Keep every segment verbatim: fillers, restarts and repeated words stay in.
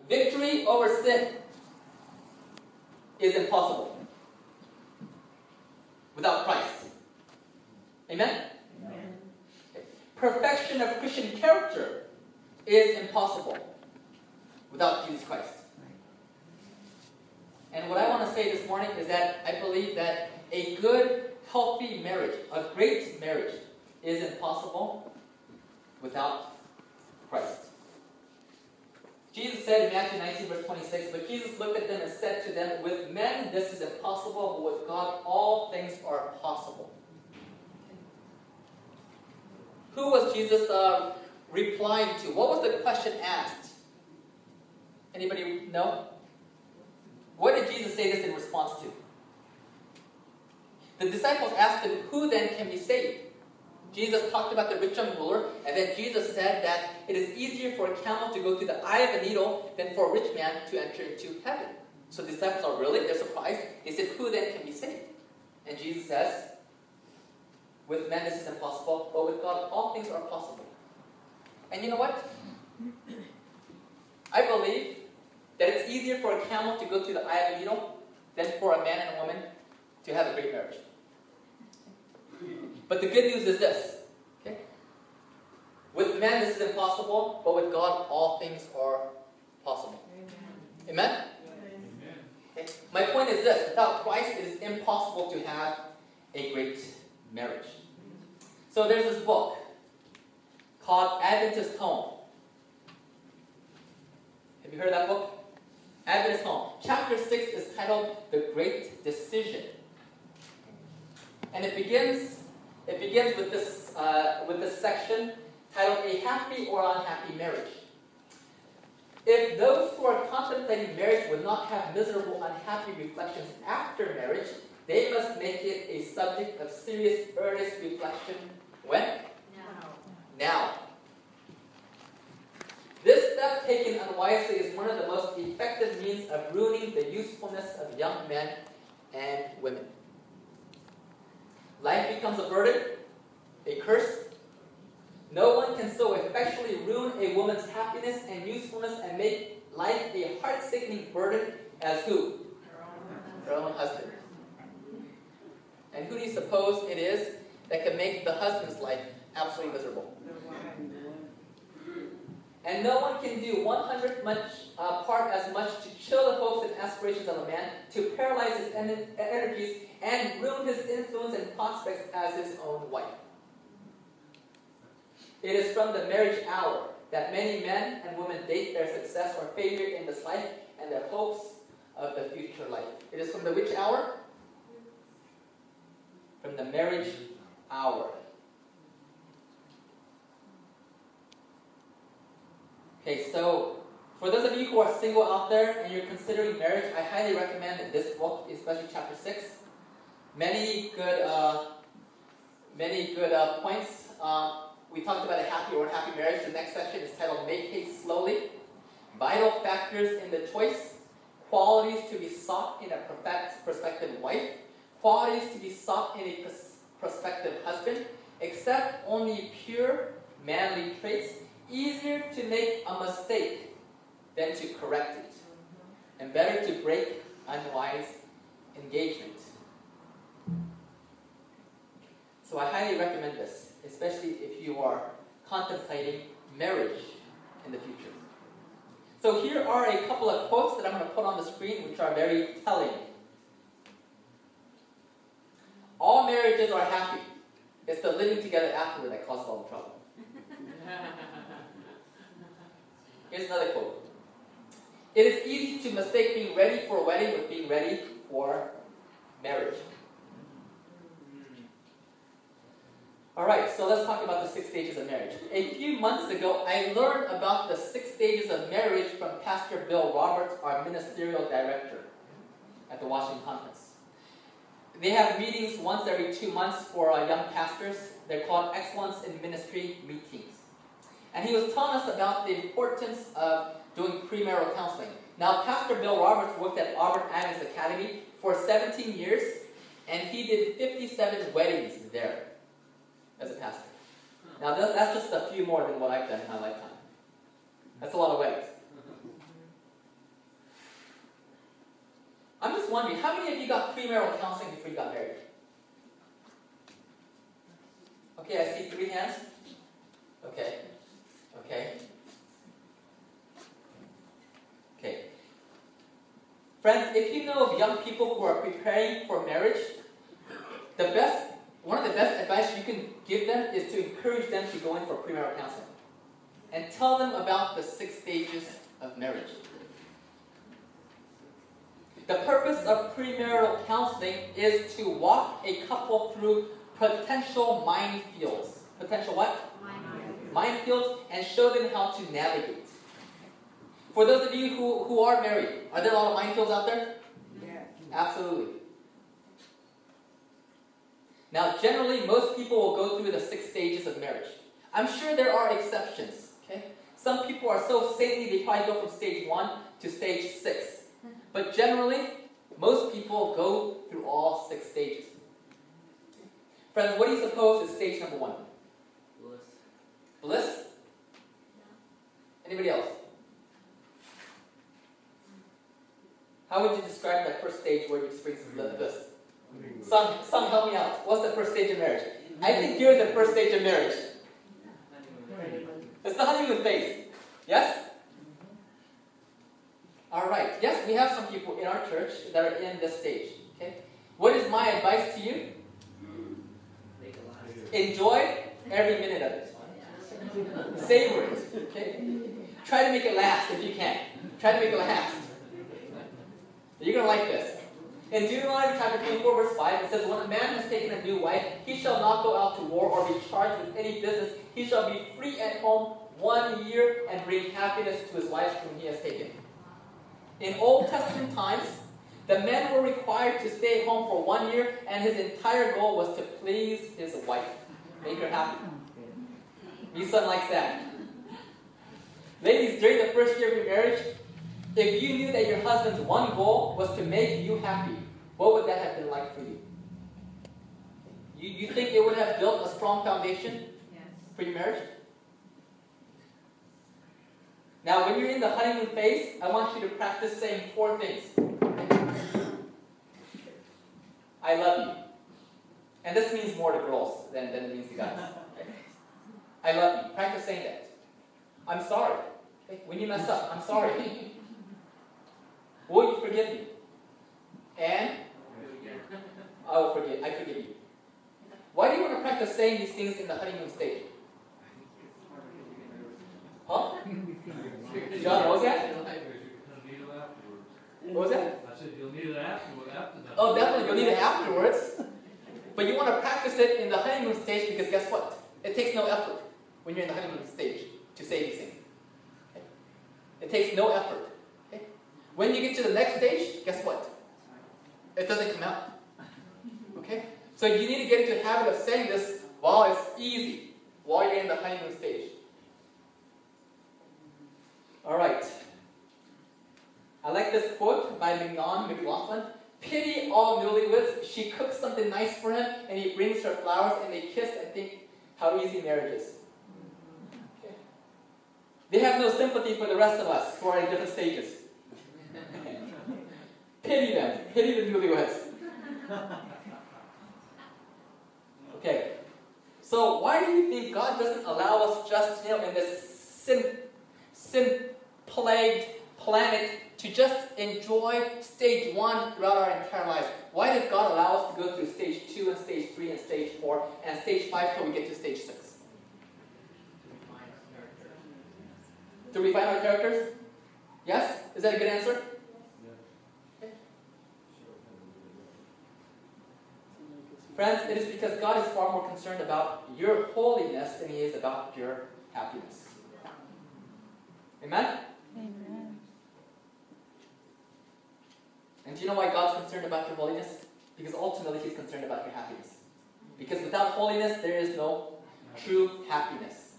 Victory over sin is impossible without Christ. Amen? Amen. Perfection of Christian character is impossible without Jesus Christ. And what I want to say this morning is that I believe that a good, healthy marriage, a great marriage, is impossible without Christ. Jesus said in Matthew nineteen, verse twenty-six, but Jesus looked at them and said to them, with men this is impossible, but with God all things are possible. Who was Jesus uh, replying to? What was the question asked? Anybody know? What did Jesus say this in response to? The disciples asked him, who then can be saved? Jesus talked about the rich young ruler, and then Jesus said that it is easier for a camel to go through the eye of a needle than for a rich man to enter into heaven. So the disciples are really, they're surprised. They said, who then can be saved? And Jesus says, with men this is impossible, but with God all things are possible. And you know what? I believe that it's easier for a camel to go through the eye of a needle than for a man and a woman to have a great marriage. But the good news is this. Okay? With men this is impossible, but with God all things are possible. Amen? Amen? Okay. My point is this. Without Christ it is impossible to have a great marriage. So there's this book called Adventist Home. Have you heard of that book? Adventist Home. Chapter six is titled The Great Decision. And it begins It begins with this, uh, with this section titled A Happy or Unhappy Marriage. If those who are contemplating marriage would not have miserable, unhappy reflections after marriage, they must make it a subject of serious, earnest reflection. When? Now. Now. This step taken unwisely is one of the most effective means of ruining the usefulness of young men and women. Life becomes a burden, a curse. No one can so effectually ruin a woman's happiness and usefulness and make life a heart-sickening burden as who? Her own husband. And who do you suppose it is that can make the husband's life absolutely miserable? And no one can do one hundredth much, uh, part as much to chill the hopes and aspirations of a man, to paralyze his en- energies, and ruin his influence and prospects as his own wife. It is from the marriage hour that many men and women date their success or failure in this life and their hopes of the future life. It is from the which hour? From the marriage hour. Okay, so for those of you who are single out there and you're considering marriage, I highly recommend this book, especially chapter six. Many good, uh, many good uh, points. Uh, we talked about a happy or unhappy marriage. The next section is titled "Make Haste Slowly." Vital factors in the choice, qualities to be sought in a perfect prospective wife, qualities to be sought in a pros- prospective husband, except only pure manly traits. Easier to make a mistake than to correct it, and better to break unwise engagement. So I highly recommend this, especially if you are contemplating marriage in the future. So here are a couple of quotes that I'm going to put on the screen, which are very telling. All marriages are happy. It's the living together afterward that causes all the trouble. Here's another quote. It is easy to mistake being ready for a wedding with being ready for marriage. Alright, so let's talk about the six stages of marriage. A few months ago, I learned about the six stages of marriage from Pastor Bill Roberts, our ministerial director at the Washington Conference. They have meetings once every two months for uh, young pastors. They're called Excellence in Ministry Meetings. And he was telling us about the importance of doing premarital counseling. Now, Pastor Bill Roberts worked at Auburn Adams Academy for seventeen years, and he did fifty-seven weddings there as a pastor. Now, that's just a few more than what I've done in my lifetime. That's a lot of weddings. just wondering, how many of you got premarital counseling before you got married? Okay, I see three hands. Okay. Okay. Okay. Friends, if you know of young people who are preparing for marriage, the best, one of the best advice you can give them is to encourage them to go in for premarital counseling. And tell them about the six stages of marriage. The purpose of premarital counseling is to walk a couple through potential minefields. Potential what? Minefields. Minefields, and show them how to navigate. For those of you who, who are married, are there a lot of minefields out there? Yes. Absolutely. Now, generally, most people will go through the six stages of marriage. I'm sure there are exceptions. Okay? Some people are so saintly, they probably go from stage one to stage six. But generally, most people go through all six stages. Friends, what do you suppose is stage number one? Bliss. Bliss? Anybody else? How would you describe that first stage where you experience bliss? Some, some help me out. What's the first stage of marriage? I think you're the first stage of marriage. It's the honeymoon phase. Yes? Alright. Yes, we have some people in our church that are in this stage. Okay? What is my advice to you? Enjoy every minute of it. Savor it. Okay? Try to make it last if you can. Try to make it last. You're going to like this. In Deuteronomy chapter twenty-four, verse five, it says, when a man has taken a new wife, he shall not go out to war or be charged with any business. He shall be free at home one year and bring happiness to his wife whom he has taken. In Old Testament times, the men were required to stay at home for one year, and his entire goal was to please his wife. Make her happy. Your son likes that. Ladies, during the first year of your marriage, if you knew that your husband's one goal was to make you happy, what would that have been like for you? You, you think it would have built a strong foundation yes. for your marriage? Now, when you're in the honeymoon phase, I want you to practice saying four things. I love you. And this means more to girls than, than it means to guys. I love you. Practice saying that. I'm sorry. When you mess up, I'm sorry. Will you forgive me? And I will forgive. I forgive you. Why do you want to practice saying these things in the honeymoon stage? Huh? John, what was that? What was that? I said you'll need it afterwards. After that. Oh, definitely, you'll need it afterwards. But you want to practice it in the honeymoon stage because guess what? It takes no effort when you're in the honeymoon stage to say these things. Okay? It takes no effort. Okay? When you get to the next stage, guess what? It doesn't come out. Okay? So you need to get into the habit of saying this while it's easy, while you're in the honeymoon stage. Alright. I like this quote by Mignon McLaughlin. Pity all newlyweds. She cooks something nice for him, and he brings her flowers, and they kiss and think how easy marriage is. Okay. They have no sympathy for the rest of us who are in different stages. Pity them. Pity the newlyweds. Okay. So why do you think God doesn't allow us just, you know, in this sin, sin-plagued planet to just enjoy stage one throughout our entire lives? Why does God allow us to go through stage two and stage three and stage four and stage five till we get to stage six? To refine our characters? Yes? Is that a good answer? Okay. Friends, it is because God is far more concerned about your holiness than He is about your happiness. Amen? Amen. And do you know why God's concerned about your holiness? Because ultimately He's concerned about your happiness. Because without holiness, there is no true happiness.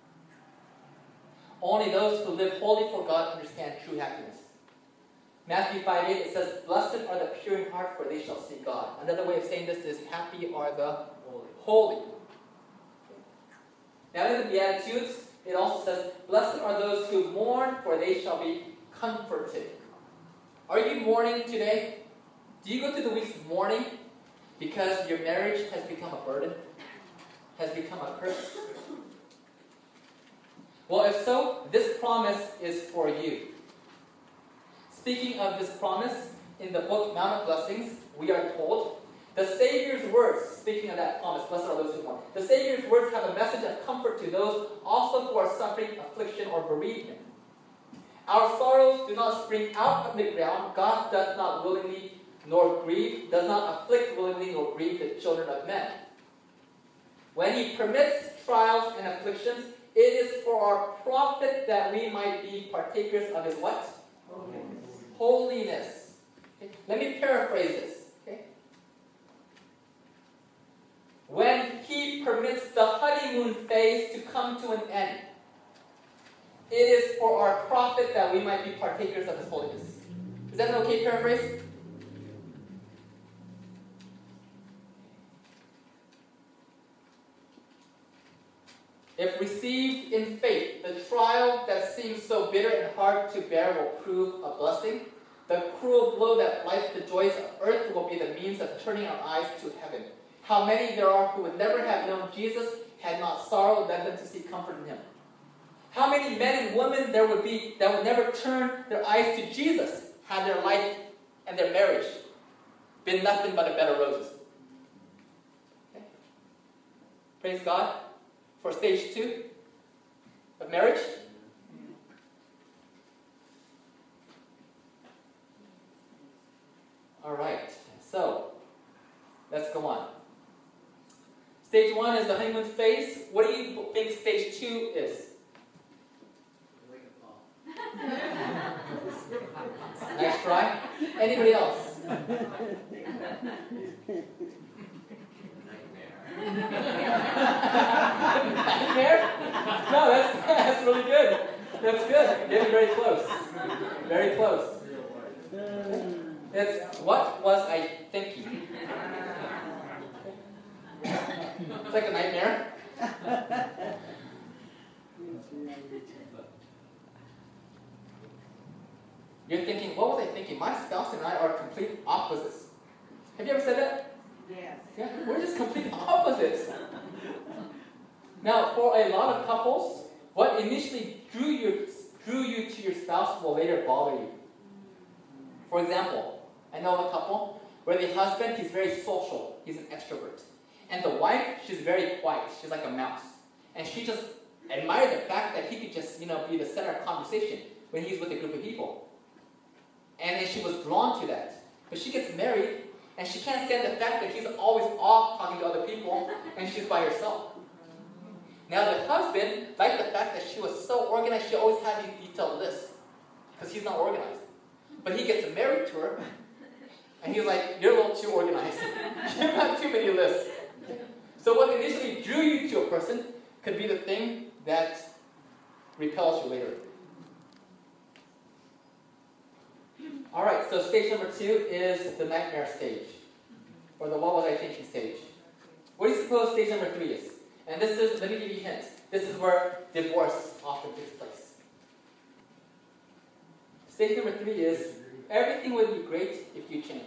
Only those who live holy for God understand true happiness. Matthew five eight, it says, blessed are the pure in heart, for they shall see God. Another way of saying this is, happy are the holy. Now in the Beatitudes, it also says, blessed are those who mourn, for they shall be comforted. Are you mourning today? Do you go through the weeks mourning because your marriage has become a burden? Has become a curse? Well, if so, this promise is for you. Speaking of this promise, in the book Mount of Blessings, we are told, the Savior's words, speaking of that promise, blessed are those who mourn, the Savior's words have a message of comfort to those also who are suffering affliction or bereavement. Our sorrows do not spring out of the ground. God does not willingly nor grieve, does not afflict willingly nor grieve the children of men. When He permits trials and afflictions, it is for our profit that we might be partakers of His what? Holiness. Holiness. Okay. Let me paraphrase this. Okay. When He permits the honeymoon phase to come to an end, it is for our profit that we might be partakers of His holiness. Is that an okay paraphrase? If received in faith, the trial that seems so bitter and hard to bear will prove a blessing. The cruel blow that blights the joys of earth will be the means of turning our eyes to heaven. How many there are who would never have known Jesus had not sorrow led them to seek comfort in Him. How many men and women there would be that would never turn their eyes to Jesus had their life and their marriage been nothing but a bed of roses. Okay. Praise God for stage two of marriage. All right, so let's go on. Stage one is the honeymoon phase. What do you think stage two is? Nice try. Anybody else? Nightmare? No, that's, that's really good. That's good. Getting very close. Very close. It's what was I thinking? It's like a nightmare. You're thinking, what was I thinking? My spouse and I are complete opposites. Have you ever said that? Yes. Yeah, we're just complete opposites. Now, for a lot of couples, what initially drew you, drew you to your spouse will later bother you. For example, I know of a couple where the husband, he's very social. He's an extrovert. And the wife, she's very quiet. She's like a mouse. And she just admired the fact that he could just, you know, be the center of conversation when he's with a group of people. And then she was drawn to that. But she gets married, and she can't stand the fact that he's always off talking to other people, and she's by herself. Now the husband liked the fact that she was so organized, she always had these detailed lists, because he's not organized. But he gets married to her, and he's like, you're a little too organized. You have too many lists. So what initially drew you to a person could be the thing that repels you later. All right, so stage number two is the nightmare stage, or the what was I thinking stage. What do you suppose stage number three is? And this is, let me give you a hint, this is where divorce often takes place. Stage number three is, everything would be great if you changed.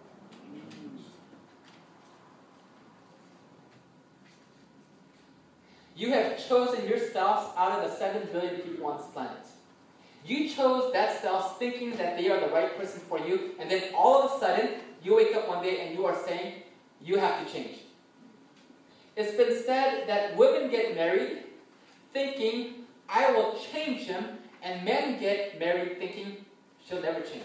You have chosen your spouse out of the seven billion people on this planet. You chose that spouse thinking that they are the right person for you, and then all of a sudden, you wake up one day and you are saying, you have to change. It's been said that women get married thinking, I will change him, and men get married thinking, she'll never change.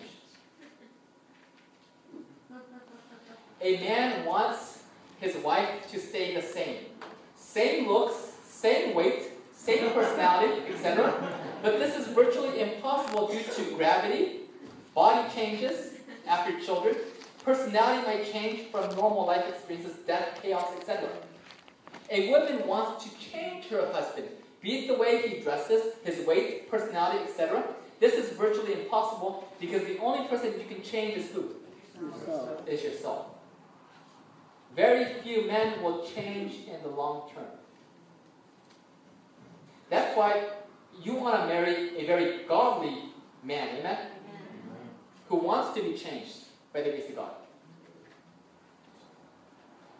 A man wants his wife to stay the same. Same looks, same weight, same personality, et cetera. But this is virtually impossible due to gravity, body changes after children, personality might change from normal life experiences, death, chaos, et cetera. A woman wants to change her husband, be it the way he dresses, his weight, personality, et cetera. This is virtually impossible because the only person you can change is who? Yourself. Is yourself. Very few men will change in the long term. That's why you want to marry a very godly man, amen? Amen. Who wants to be changed by the grace of God.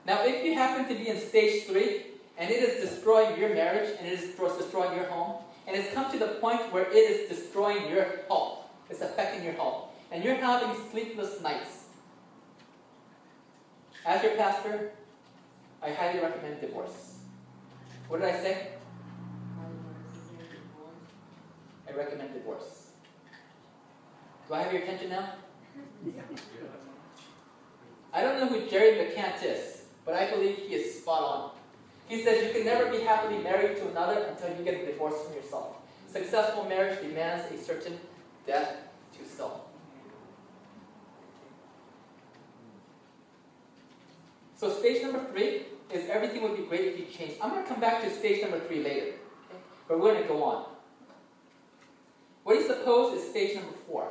Now, if you happen to be in stage three, and it is destroying your marriage, and it is destroying your home, and it's come to the point where it is destroying your health, it's affecting your health, and you're having sleepless nights, as your pastor, I highly recommend divorce. What did I say? I recommend divorce. Do I have your attention now? I don't know who Jerry McCant is, but I believe he is spot on. He says you can never be happily married to another until you get a divorce from yourself. Successful marriage demands a certain death to self. So stage number three is everything would be great if you changed. I'm going to come back to stage number three later, okay? But we're going to go on. What do you suppose is stage number four?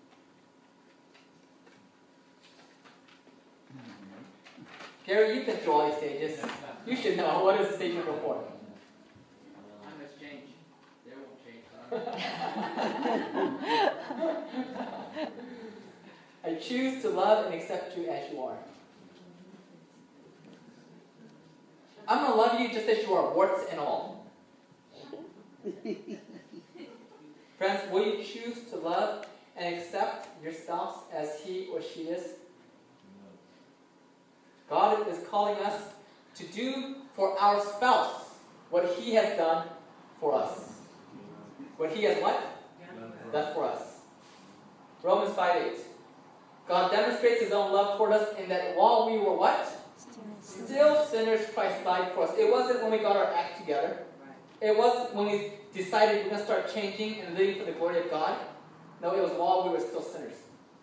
Gary, you've been through all these stages. You should know. What is stage number four? I must change. They won't change. I choose to love and accept you as you are. I'm going to love you just as you are, warts and all. Friends, will you choose to love and accept your spouse as he or she is? God is calling us to do for our spouse what he has done for us. What he has what? Done for us. Romans five eight. God demonstrates his own love toward us in that while we were what? Still sinners, Christ died for us. It wasn't when we got our act together. It wasn't when we decided we're going to start changing and living for the glory of God. No, it was while we were still sinners.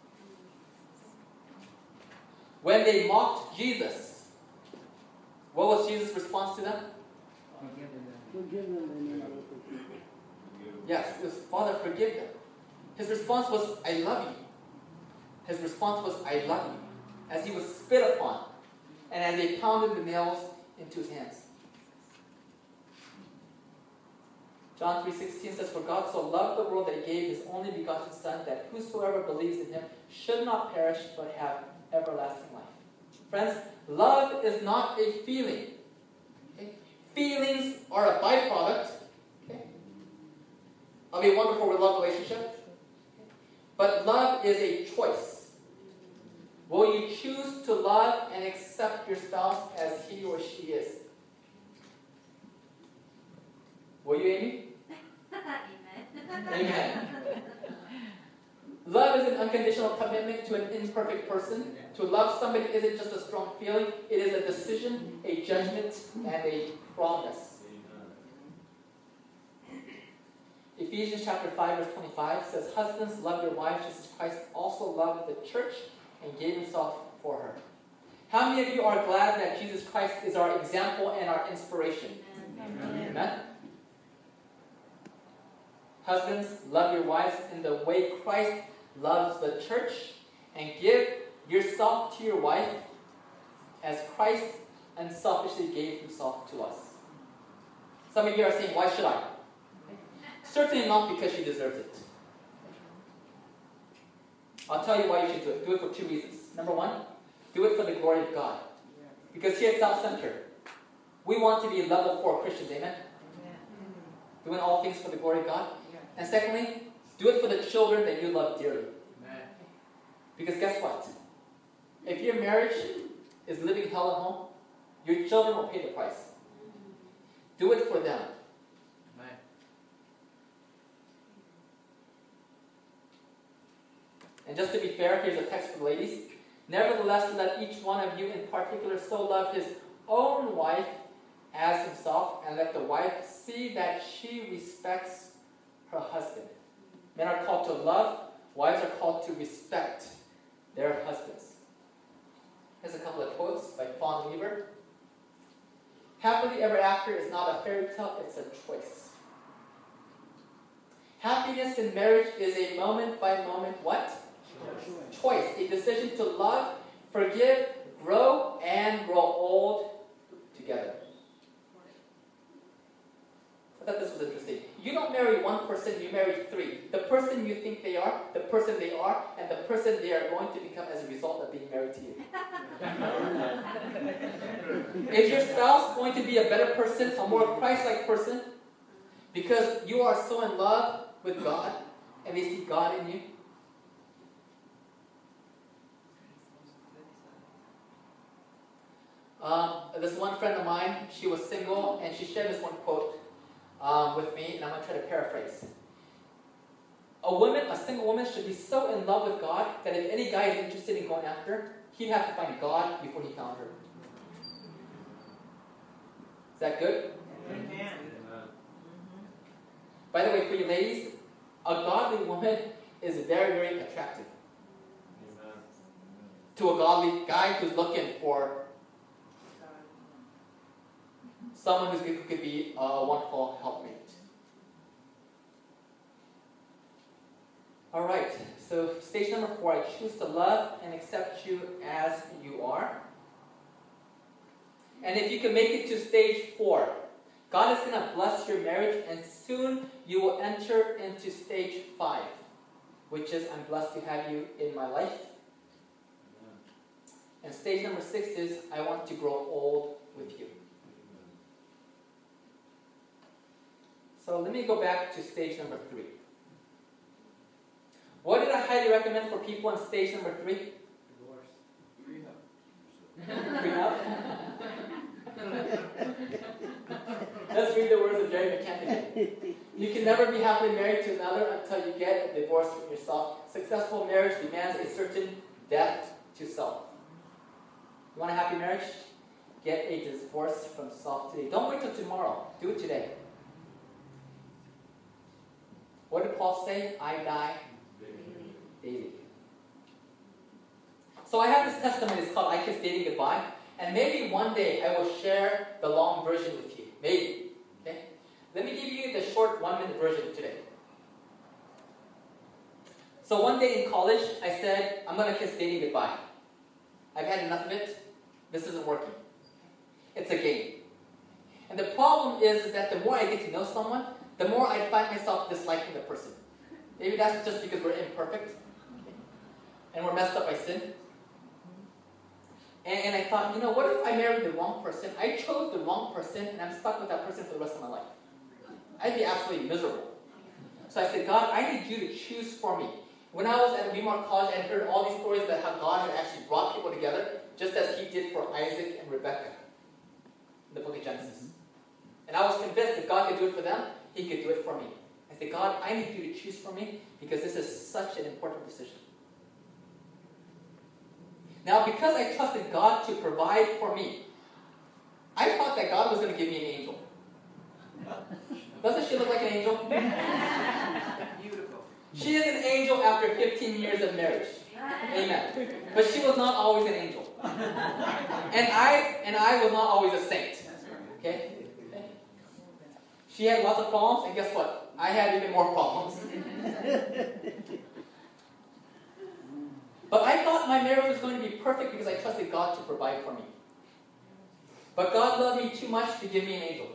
When they mocked Jesus, what was Jesus' response to them? Forgive them. Yes, it was, Father, forgive them. His response was, I love you. His response was, I love you. As he was spit upon, and as they pounded the nails into his hands. John three sixteen says, for God so loved the world that he gave his only begotten Son, that whosoever believes in him should not perish, but have everlasting life. Friends, love is not a feeling. Okay? Feelings are a byproduct, okay, of a wonderful love relationship. But love is a choice. Will you choose to love and accept your spouse as he or she is? Will you, Amy? Amen. Amen. Love is an unconditional commitment to an imperfect person. To love somebody isn't just a strong feeling. It is a decision, a judgment, and a promise. Ephesians chapter five, verse twenty-five says, husbands, love your wives just as Christ also loved the church and gave himself for her. How many of you are glad that Jesus Christ is our example and our inspiration? Amen. Amen? Husbands, love your wives in the way Christ loves the church, and give yourself to your wife as Christ unselfishly gave himself to us. Some of you are saying, why should I? Certainly not because she deserves it. I'll tell you why you should do it. Do it for two reasons. Number one, do it for the glory of God. Because here at South Center, we want to be level four Christians, amen? Doing all things for the glory of God. And secondly, do it for the children that you love dearly. Because guess what? If your marriage is living hell at home, your children will pay the price. Do it for them. And just to be fair, here's a text for the ladies. Nevertheless, let each one of you in particular so love his own wife as himself, and let the wife see that she respects her husband. Men are called to love, wives are called to respect their husbands. Here's a couple of quotes by Fawn Weaver. Happily ever after is not a fairy tale, it's a choice. Happiness in marriage is a moment by moment what? Choice. Choice. A decision to love, forgive, grow, and grow old together. I thought this was interesting. You don't marry one person, you marry three. The person you think they are, the person they are and the person they are going to become as a result of being married to you. Is your spouse going to be a better person, a more Christ-like person, because you are so in love with God and they see God in you? Um, this one friend of mine, she was single, and she shared this one quote um, with me, and I'm going to try to paraphrase. A woman, a single woman, should be so in love with God that if any guy is interested in going after her, he'd have to find God before he found her. Is that good? Amen. By the way, for you ladies, a godly woman is very, very attractive. Amen. To a godly guy who's looking for someone who's, who could be a wonderful helpmate. All right, so stage number four, I choose to love and accept you as you are. And if you can make it to stage four, God is going to bless your marriage, and soon you will enter into stage five, which is I'm blessed to have you in my life. And stage number six is I want to grow old with you. So let me go back to stage number three. What did I highly recommend for people in stage number three? Divorce. Prenup. Let's read the words of Jerry McKenty. You can never be happily married to another until you get a divorce from yourself. Successful marriage demands a certain death to self. You want a happy marriage? Get a divorce from self today. Don't wait till tomorrow. Do it today. What did Paul say? I die daily. So I have this testimony. It's called I Kiss Dating Goodbye. And maybe one day I will share the long version with you. Maybe. Okay? Let me give you the short one-minute version today. So one day in college, I said, I'm going to kiss dating goodbye. I've had enough of it. This isn't working. It's a game. And the problem is, is that the more I get to know someone, the more I find myself disliking the person. Maybe that's just because we're imperfect. And we're messed up by sin. And, and I thought, you know, what if I married the wrong person? I chose the wrong person, and I'm stuck with that person for the rest of my life. I'd be absolutely miserable. So I said, God, I need you to choose for me. When I was at Weimar College, I heard all these stories about how God had actually brought people together, just as He did for Isaac and Rebekah in the book of Genesis. And I was convinced if God could do it for them, He could do it for me. I said, God, I need you to choose for me because this is such an important decision. Now, because I trusted God to provide for me, I thought that God was going to give me an angel. Doesn't she look like an angel? Beautiful. She is an angel after fifteen years of marriage. Amen. But she was not always an angel. And I and I was not always a saint. Okay? She had lots of problems, and guess what? I had even more problems. But I thought my marriage was going to be perfect because I trusted God to provide for me. But God loved me too much to give me an angel.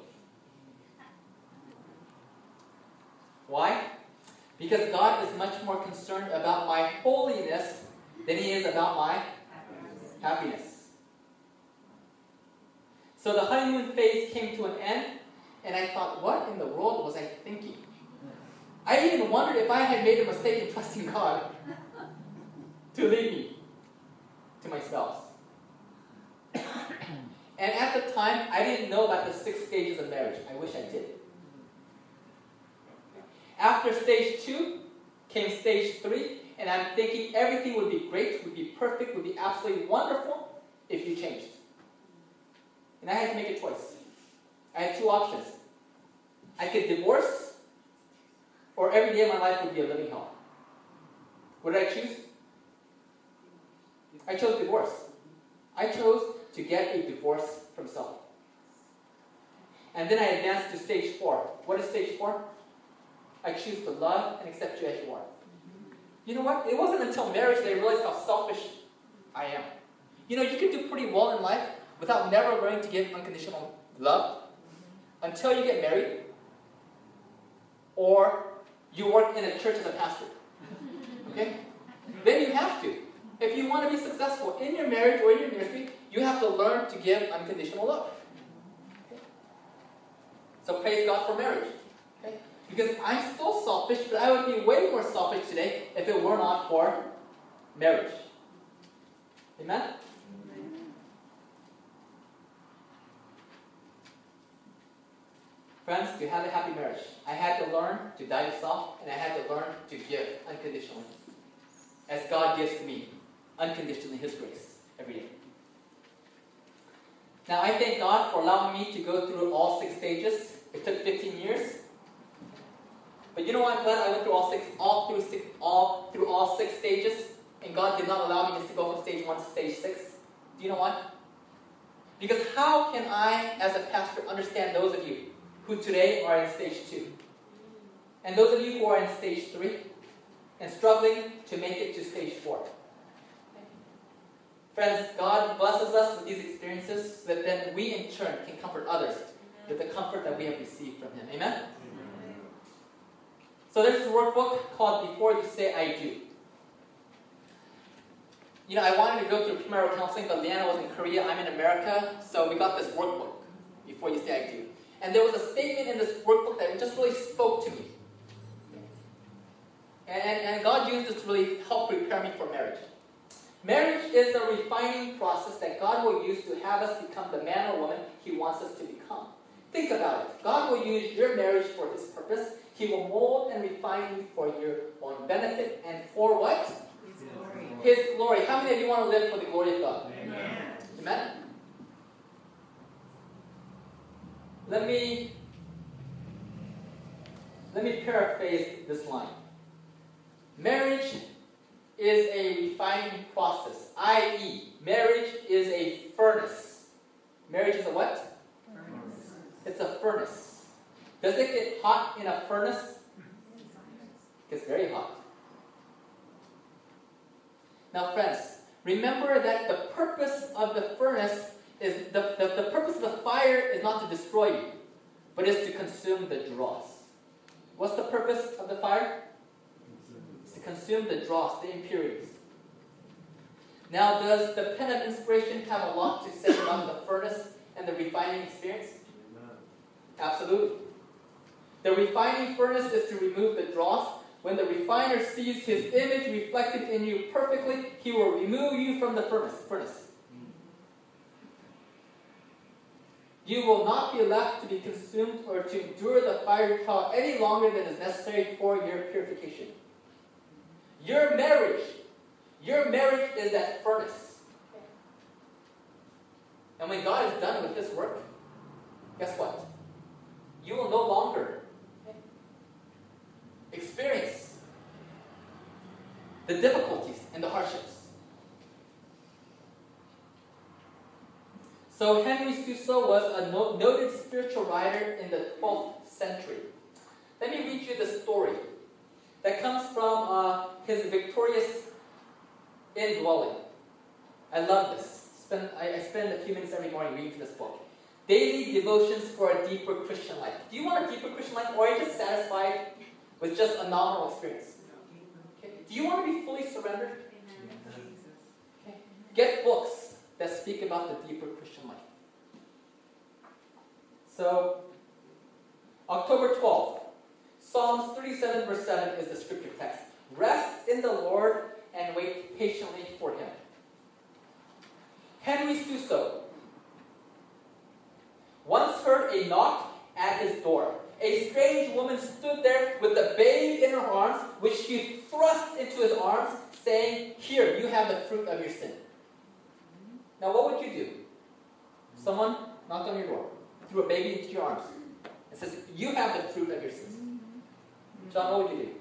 Why? Because God is much more concerned about my holiness than He is about my happiness. So the honeymoon phase came to an end, and I thought, what in the world was I thinking? I even wondered if I had made a mistake in trusting God to lead me to my spouse. And at the time, I didn't know about the six stages of marriage. I wish I did. After stage two came stage three, and I'm thinking everything would be great, would be perfect, would be absolutely wonderful if you changed. And I had to make a choice. I had two options. I could divorce, or every day of my life would be a living hell. What did I choose? I chose divorce. I chose to get a divorce from self. And then I advanced to stage four. What is stage four? I choose to love and accept you as you are. You know what? It wasn't until marriage that I realized how selfish I am. You know, you can do pretty well in life without never learning to give unconditional love until you get married or you work in a church as a pastor. Okay? Then you have to. If you want to be successful in your marriage or in your ministry, you have to learn to give unconditional love. Okay? So praise God for marriage. Okay? Because I'm still selfish, but I would be way more selfish today if it were not for marriage. Amen? Friends, to have a happy marriage, I had to learn to die to self, and I had to learn to give unconditionally. As God gives to me, unconditionally His grace every day. Now, I thank God for allowing me to go through all six stages. It took fifteen years. But you know what? I'm glad I went through all six, all through six, all through all six stages, and God did not allow me just to go from stage one to stage six. Do you know what? Because how can I, as a pastor, understand those of you who today are in stage two, and those of you who are in stage three, and struggling to make it to stage four? Friends, God blesses us with these experiences so that then we in turn can comfort others with the comfort that we have received from Him. Amen? Amen. So there's this workbook called Before You Say I Do. You know, I wanted to go through premarital counseling, but Leanna was in Korea, I'm in America, so we got this workbook, Before You Say I Do. And there was a statement in this workbook that just really spoke to me. And, and God used this to really help prepare me for marriage. Marriage is a refining process that God will use to have us become the man or woman He wants us to become. Think about it. God will use your marriage for His purpose. He will mold and refine you for your own benefit. And for what? His glory. His glory. How many of you want to live for the glory of God? Amen. Amen? Let me, let me paraphrase this line. Marriage is a refining process, that is, marriage is a furnace. Marriage is a what? Furnace. It's a furnace. Does it get hot in a furnace? It gets very hot. Now, friends, remember that the purpose of the furnace is the, the, the purpose of the fire is not to destroy you, but is to consume the dross. What's the purpose of the fire? It's to consume the dross, the impurities. Now, does the pen of inspiration have a lot to say about the furnace and the refining experience? Absolutely. The refining furnace is to remove the dross. When the refiner sees his image reflected in you perfectly, he will remove you from the furnace. furnace. You will not be left to be consumed or to endure the fiery trial any longer than is necessary for your purification. Your marriage, your marriage is that furnace. And when God is done with His work, guess what? You will no longer experience the difficulties and the hardships. So Henry Suso was a no- noted spiritual writer in the twelfth century. Let me read you the story that comes from uh, his victorious indwelling. I love this. Spend, I, I spend a few minutes every morning reading this book. Daily devotions for a deeper Christian life. Do you want a deeper Christian life, or are you just satisfied with just a nominal experience? Okay. Do you want to be fully surrendered? Okay. Get books that speak about the deeper Christian life. So, October twelfth, Psalms thirty-seven verse seven is the scripture text. Rest in the Lord and wait patiently for Him. Henry Suso once heard a knock at his door. A strange woman stood there with the babe in her arms, which she thrust into his arms, saying, "Here, you have the fruit of your sin." Now, what would you do? Someone knocked on your door, threw a baby into your arms, and says, "You have the fruit of your sins." John, what would you do?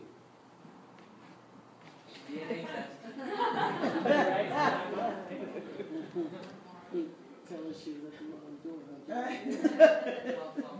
Tell her she let the mom do it.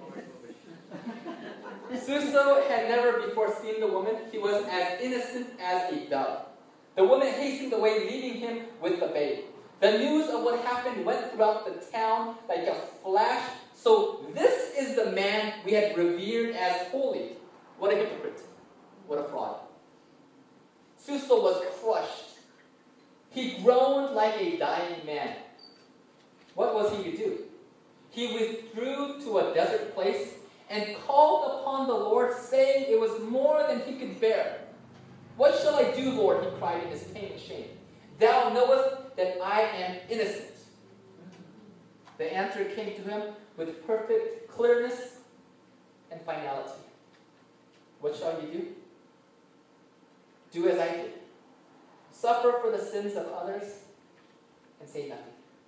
Suso had never before seen the woman. He was as innocent as a dove. The woman hastened away, leaving him with the babe. The news of what happened went throughout the town like a flash. So this is the man we had revered as holy. What a hypocrite. What a fraud. Suso was crushed. He groaned like a dying man. What was he to do? He withdrew to a desert place and called upon the Lord, saying it was more than he could bear. What shall I do, Lord? He cried in his pain and shame. Thou knowest that I am innocent. The answer came to him with perfect clearness and finality. What shall you do? Do as I did. Suffer for the sins of others and say nothing.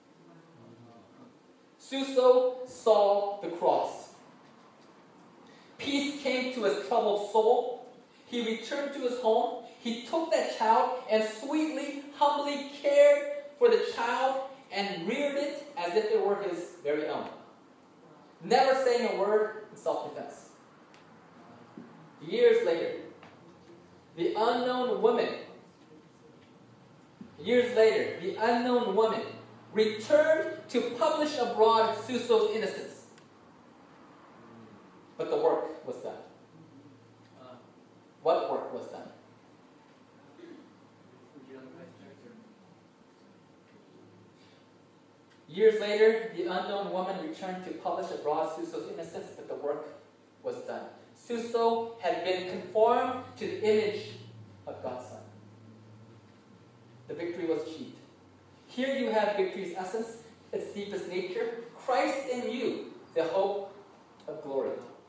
Suso saw the cross. Peace came to his troubled soul. He returned to his home. He took that child and sweetly, humbly cared for the child and reared it as if it were his very own. Never saying a word in self-defense. Years later, the unknown woman, years later, the unknown woman returned to publish abroad Suso's innocence. But the work was done. What work was done? Years later, the unknown woman returned to publish abroad Suso's innocence, but the work was done. Suso had been conformed to the image of God's Son. The victory was achieved. Here you have victory's essence, its deepest nature. Christ in you, the hope of glory.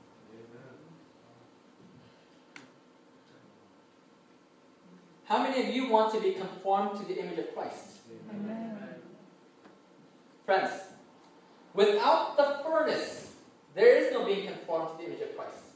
How many of you want to be conformed to the image of Christ? Amen. Friends, without the furnace, there is no being conformed to the image of Christ.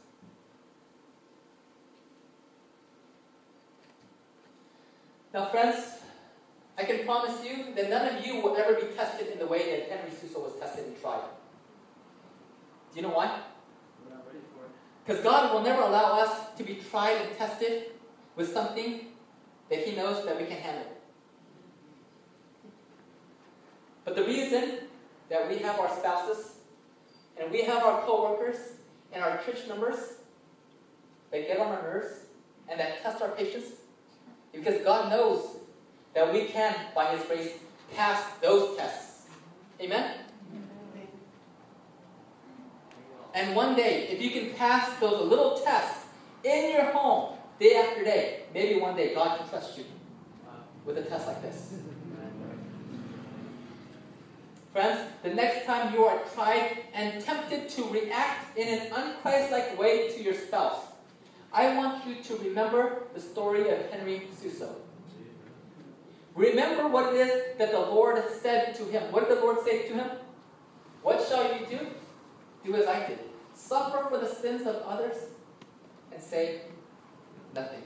Now, friends, I can promise you that none of you will ever be tested in the way that Henry Suso was tested and tried. Do you know why? We're not ready for it. Because God will never allow us to be tried and tested with something that He knows that we can handle. But the reason that we have our spouses and we have our co-workers and our church members that get on our nerves and that test our patience is because God knows that we can, by His grace, pass those tests. Amen? And one day, if you can pass those little tests in your home, day after day, maybe one day God can trust you with a test like this. Friends, the next time you are tried and tempted to react in an un-Christ-like way to your spouse, I want you to remember the story of Henry Suso. Remember what it is that the Lord said to him. What did the Lord say to him? What shall you do? Do as I did. Suffer for the sins of others and say nothing.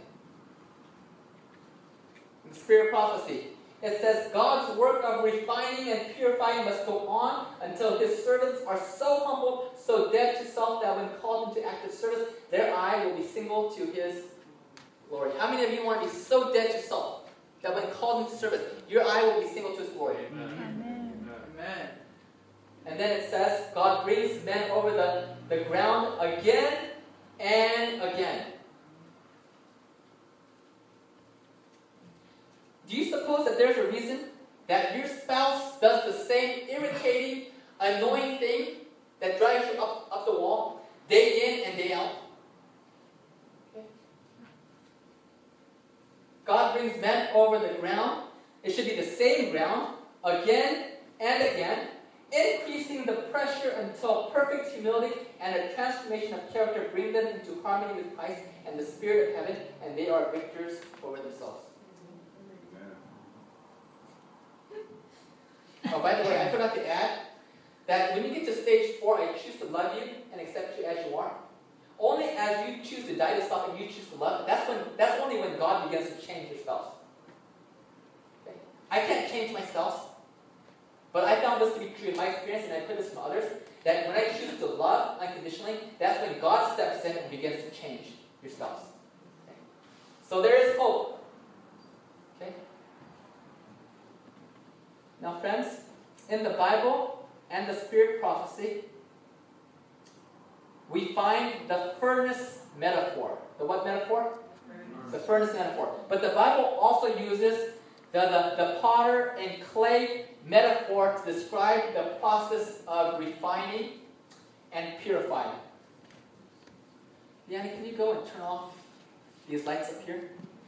In the Spirit of Prophecy, it says, God's work of refining and purifying must go on until His servants are so humble, so dead to self, that when called into active service, their eye will be single to His glory. How many of you want to be so dead to self that when called into service, your eye will be single to His glory? Amen. Amen. And then it says, God brings men over the, the ground again and again. Do you suppose that there's a reason that your spouse does the same irritating, annoying thing that drives you up, up the wall, day in and day out? Okay. God brings men over the ground. It should be the same ground, again and again, increasing the pressure until perfect humility and a transformation of character bring them into harmony with Christ and the Spirit of heaven, and they are victors over themselves. Oh, by the way, I forgot to add that when you get to stage four, I choose to love you and accept you as you are. Only as you choose to die to self and you choose to love, that's when that's only when God begins to change your spouse. Okay? I can't change my spouse, but I found this to be true in my experience, and I've heard this from others, that when I choose to love unconditionally, that's when God steps in and begins to change your spouse. Okay? So there is hope. Okay? Now, friends, in the Bible and the Spirit prophecy, we find the furnace metaphor. The what metaphor? The furnace metaphor. But the Bible also uses the, the, the potter and clay metaphor to describe the process of refining and purifying. Yanni, can you go and turn off these lights up here?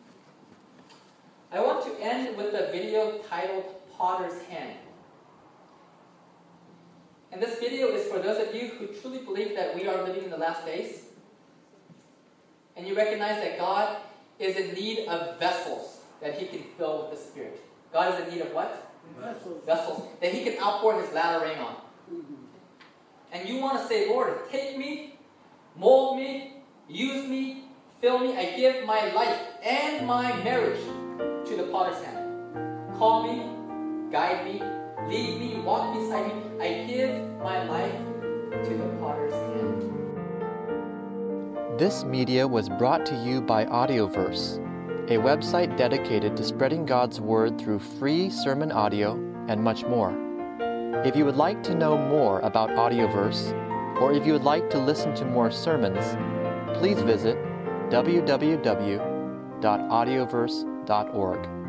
I want to end with a video titled Potter's Hand. And this video is for those of you who truly believe that we are living in the last days. And you recognize that God is in need of vessels that He can fill with the Spirit. God is in need of what? Vessels. Vessels that He can outpour His latter rain on. Mhm. And you want to say, Lord, take me, mold me, use me, fill me. I give my life and my marriage to the potter's hand. Call me, guide me, lead me, walk beside me. I give my life to the potter's hand. This media was brought to you by Audioverse, a website dedicated to spreading God's Word through free sermon audio and much more. If you would like to know more about Audioverse, or if you would like to listen to more sermons, please visit w w w dot audioverse dot org.